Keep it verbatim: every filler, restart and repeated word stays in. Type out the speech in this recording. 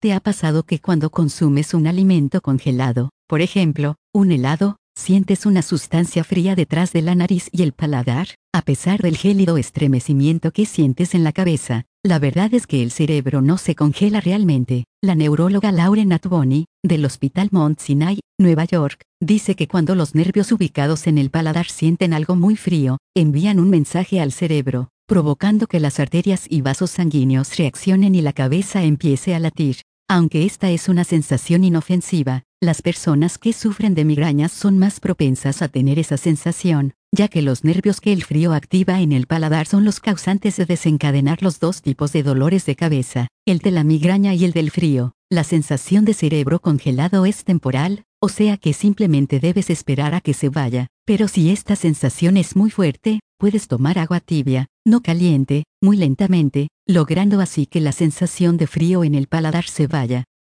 ¿Te ha pasado que cuando consumes un alimento congelado, por ejemplo, un helado, sientes una sustancia fría detrás de la nariz y el paladar? A pesar del gélido estremecimiento que sientes en la cabeza, la verdad es que el cerebro no se congela realmente. La neuróloga Lauren Atboni, del Hospital Mount Sinai, Nueva York, dice que cuando los nervios ubicados en el paladar sienten algo muy frío, envían un mensaje al cerebro, provocando que las arterias y vasos sanguíneos reaccionen y la cabeza empiece a latir. Aunque esta es una sensación inofensiva, las personas que sufren de migrañas son más propensas a tener esa sensación, ya que los nervios que el frío activa en el paladar son los causantes de desencadenar los dos tipos de dolores de cabeza, el de la migraña y el del frío. La sensación de cerebro congelado es temporal, o sea que simplemente debes esperar a que se vaya, pero si esta sensación es muy fuerte, puedes tomar agua tibia, no caliente, muy lentamente, logrando así que la sensación de frío en el paladar se vaya.